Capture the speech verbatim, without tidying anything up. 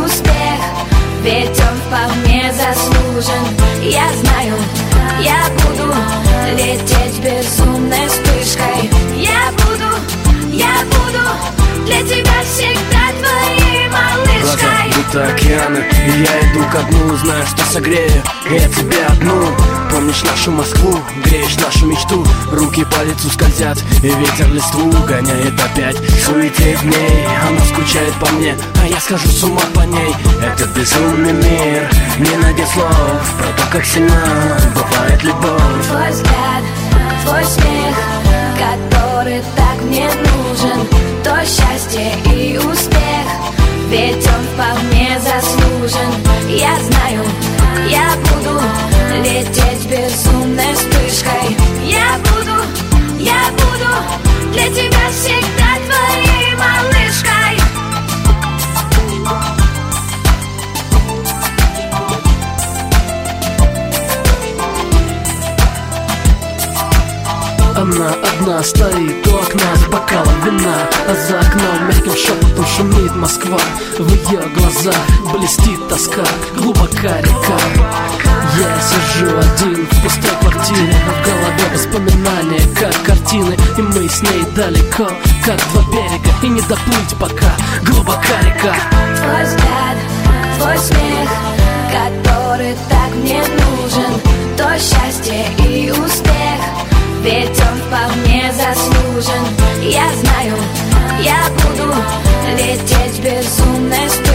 успех, ведь он вполне заслужен. Я знаю, я буду лететь безумной вспышкой. Я буду, я буду для тебя всегда твоей малышкой. Глаза будто океаны, и я иду ко дну, знаю, что согрею я тебя одну. Помнишь нашу Москву, греешь нашу мечту, руки по лицу скользят, и ветер листву гоняет опять. Суетеет в ней, она скучает по мне, а я схожу с ума по ней. Этот безумный мир, не найдет слов про то, как сильна бывает любовь. Твой взгляд, твой смех, который так мне нужен, то счастье и успех, ведь он вполне заслужен. Я знаю, я буду лететь безумной вспышкой. Я буду, я буду для тебя всегда твоей малышкой. Она одна стоит у окна с бокалом вина, а за окном мягким шепотом шумит Москва. В ее глазах блестит тоска, глубока река. Я сижу один в пустой квартире, а в голове воспоминания, как картины. И мы с ней далеко, как два берега, и не доплыть пока, глубока река. Твой взгляд, твой смех, который так мне нужен, то счастье и успех, ведь он вполне заслужен. Я знаю, я буду лететь безумной